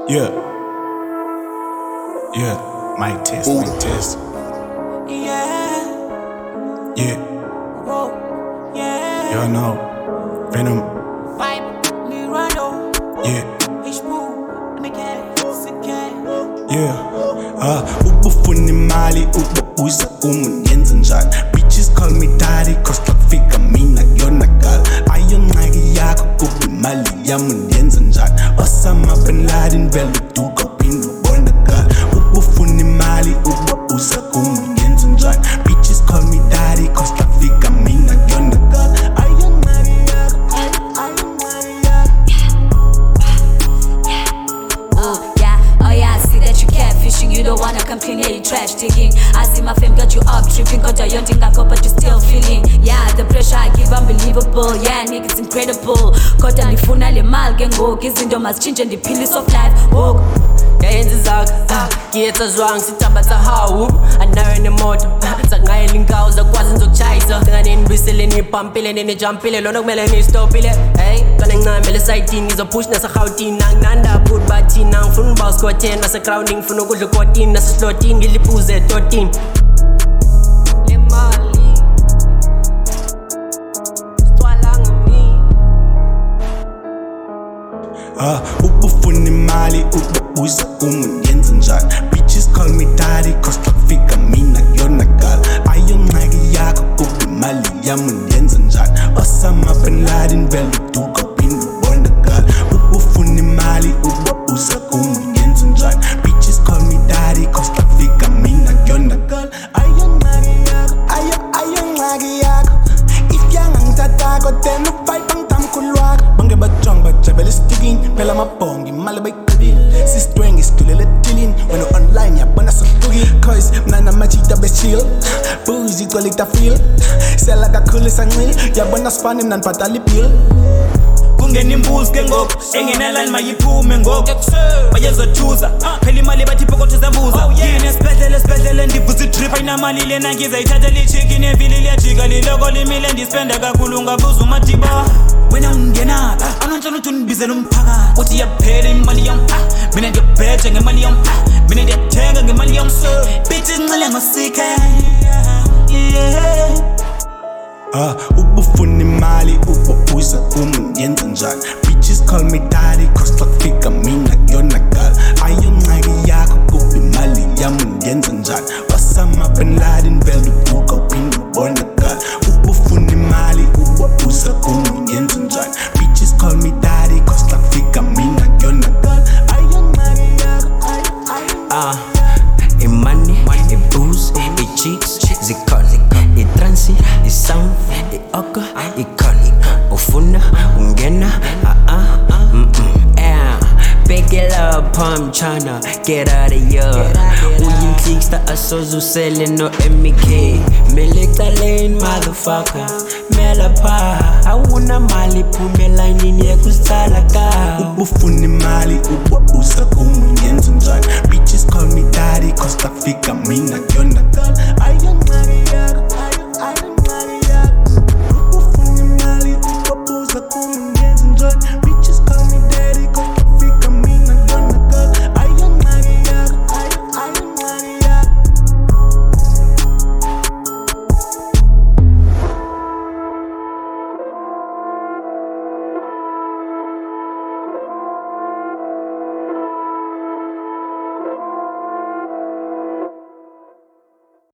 Yeah. Yeah. Mic test, mic test. Yeah. Yeah. Whoa. Yeah. Y'all know. Venom. Vibe. Mirano. Yeah. H-Boo. Yeah. Ubufuna imali ububuza umunyenza njani. Bitches call me daddy cause traffic mina kuyonakala. Ayonqaki yakho kuba imali yami ndiyenza njani. Osama bin Laden vele uduka uphinde ubonakala. Ubufuna imali ububuza umunyenza njani. Bitches call me daddy cause traffic mina kuyonakala. Ayonqaki yakho, ayonqaki yakho. You don't wanna come clean, yeah, you trash digging. I see my fame got you up tripping, got your young thing I go, but you still feeling. Yeah, the pressure I give unbelievable. Yeah, niggas incredible. Got a lifuna le mal gang go, izinto must change and the pillars of life. Walk. Yenza zakho ngiyetha zwang sithamba sahawu anayo nemoto sangayela inkawu zakwazi ngizokuchayisa singanenibisele niphampile nenejampile lona kumele nistopile hey kana ngincamele side ngizopush naseGauteng anginanda put bathina ngifuna uba squatten nasegrounding ngifuna ukudla ukotini naseslotini ngilipuze etotini le mali sitwala ngami ubufuna imali ububuza umunyenza njani. Bitches call me daddy cause traffic mina kuyonakala. Ayonqaki yakho kuba imali yami ndiyenza njani. Osama bin Laden vele uduka uphinde ubonakala. Ubufuna imali ububuza umunyenza njani. Bitches call me daddy cause traffic mina kuyonakala. Ayonqaki yakho, ayonqaki yakho. If yangangithathako then uvibe ngitamkhulu wakho. Bonke bajong bajabela sticking phela amabhongi imali bayiqedile. Sistwengi sidulele etilini wena online yabona sahlukile. Cause mna namajita bechill boozy igcwele itafile. Sela kakhulu sancile yabona sifane mna nibhadala ibill. Kungena imbuzi ke ngoku engenaline mayiphume ngoku bayezochuza phela imali bathi pokotho zabuza yini esibhedlele ndivuza idrip ayinamali lena ngizayithatha lichiki nevili liyajika liloko limile ndispenda kakhulu ungabuza umadiba wena ungenapha anonhloni uthi unibizela umphakathi uthi yaphela imali yam mina ngiyabheja ngemali yam mina ngiyathenga ngemali yam bitches ncele ngosike ubufuna imali ububuza umunyenza njani. Bitches call me daddy cause traffic mina kuyonakala. Ayonqaki yakho kuba imali yami ndiyenza njani. Osama bin Laden vele uduka uphinde ubonakala. Ubufuna imali ububuza umunyenza njani. Bitches call me daddy cause traffic mina kuyonakala. Ayonqaki yakho, imani, ibooze, ichicks, zikhona itransi, isound, i-oko, ikhona ufuna, ungena, pick it up, I'm tryna get out of here. Uyinhliksi ta asoze usele no MEK Melekta lane, motherfucker Mela pha, awunamali iphume elayinini yekusitsala ka ubufuna imali ububuza umunyenza njani. Bitches call me daddy cause traffic mina kuyonakala.